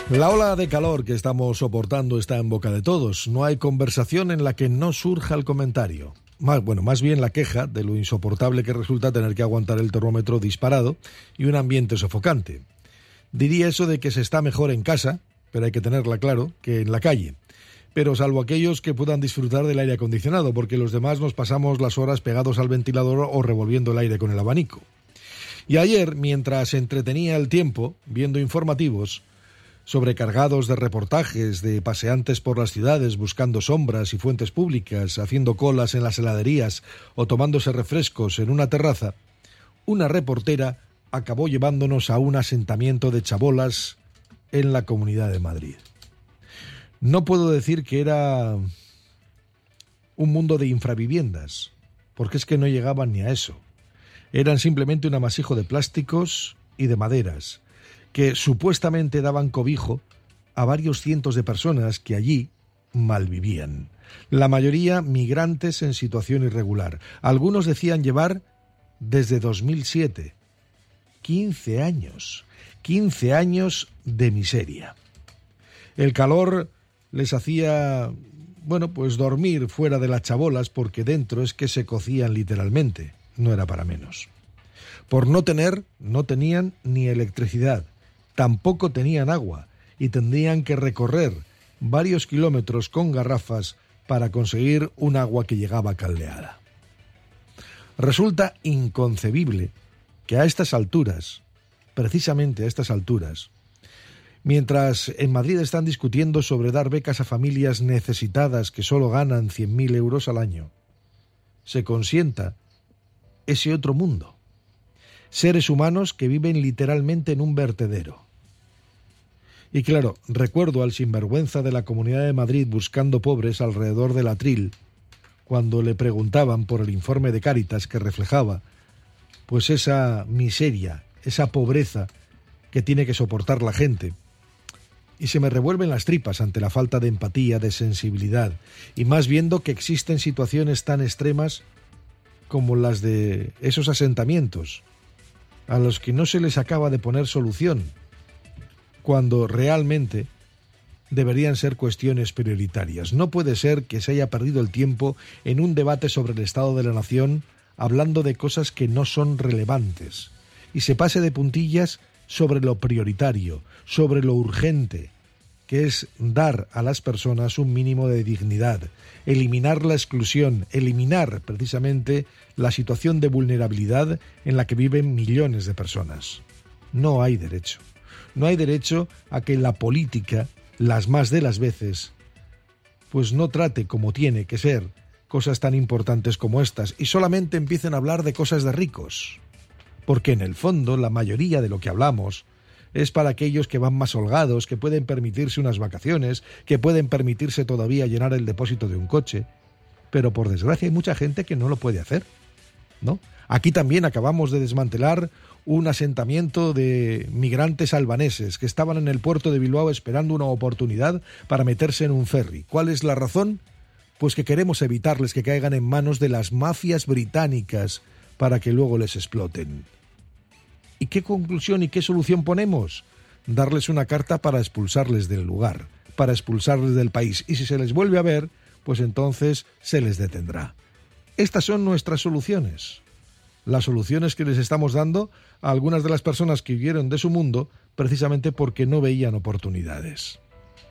La ola de calor que estamos soportando está en boca de todos. No hay conversación en la que no surja el comentario. Más bien la queja de lo insoportable que resulta tener que aguantar el termómetro disparado y un ambiente sofocante. Diría eso de que se está mejor en casa, pero hay que tenerla claro, que en la calle. Pero salvo aquellos que puedan disfrutar del aire acondicionado, porque los demás nos pasamos las horas pegados al ventilador o revolviendo el aire con el abanico. Y ayer, mientras entretenía el tiempo viendo informativos, sobrecargados de reportajes de paseantes por las ciudades buscando sombras y fuentes públicas, haciendo colas en las heladerías o tomándose refrescos en una terraza, una reportera acabó llevándonos a un asentamiento de chabolas en la Comunidad de Madrid. No puedo decir que era un mundo de infraviviendas, porque es que no llegaban ni a eso. Eran simplemente un amasijo de plásticos y de maderas, que supuestamente daban cobijo a varios cientos de personas que allí malvivían. La mayoría migrantes en situación irregular. Algunos decían llevar desde 2007. 15 años. 15 años de miseria. El calor les hacía, dormir fuera de las chabolas porque dentro es que se cocían literalmente. No era para menos. Por no tenían ni electricidad. Tampoco tenían agua y tendrían que recorrer varios kilómetros con garrafas para conseguir un agua que llegaba caldeada. Resulta inconcebible que a estas alturas, precisamente a estas alturas, mientras en Madrid están discutiendo sobre dar becas a familias necesitadas que solo ganan 100.000 euros al año, se consienta ese otro mundo. Seres humanos que viven literalmente en un vertedero. Y claro, recuerdo al sinvergüenza de la Comunidad de Madrid buscando pobres alrededor del Atril, cuando le preguntaban por el informe de Cáritas que reflejaba pues esa miseria, esa pobreza que tiene que soportar la gente. Y se me revuelven las tripas ante la falta de empatía, de sensibilidad, y más viendo que existen situaciones tan extremas como las de esos asentamientos, a los que no se les acaba de poner solución, cuando realmente deberían ser cuestiones prioritarias. No puede ser que se haya perdido el tiempo en un debate sobre el estado de la nación hablando de cosas que no son relevantes y se pase de puntillas sobre lo prioritario, sobre lo urgente, que es dar a las personas un mínimo de dignidad, eliminar la exclusión, eliminar precisamente la situación de vulnerabilidad en la que viven millones de personas. No hay derecho. No hay derecho a que la política, las más de las veces, pues no trate como tiene que ser cosas tan importantes como estas y solamente empiecen a hablar de cosas de ricos. Porque en el fondo la mayoría de lo que hablamos es para aquellos que van más holgados, que pueden permitirse unas vacaciones, que pueden permitirse todavía llenar el depósito de un coche. Pero por desgracia hay mucha gente que no lo puede hacer, ¿no? Aquí también acabamos de desmantelar un asentamiento de migrantes albaneses que estaban en el puerto de Bilbao esperando una oportunidad para meterse en un ferry. ¿Cuál es la razón? Pues que queremos evitarles que caigan en manos de las mafias británicas para que luego les exploten. ¿Y qué conclusión y qué solución ponemos? Darles una carta para expulsarles del lugar, para expulsarles del país. Y si se les vuelve a ver, pues entonces se les detendrá. Estas son nuestras soluciones. Las soluciones que les estamos dando a algunas de las personas que huyeron de su mundo precisamente porque no veían oportunidades.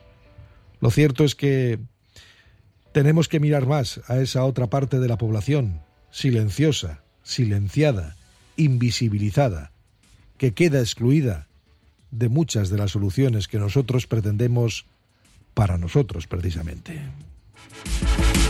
Lo cierto es que tenemos que mirar más a esa otra parte de la población, silenciosa, silenciada, invisibilizada, que queda excluida de muchas de las soluciones que nosotros pretendemos para nosotros precisamente.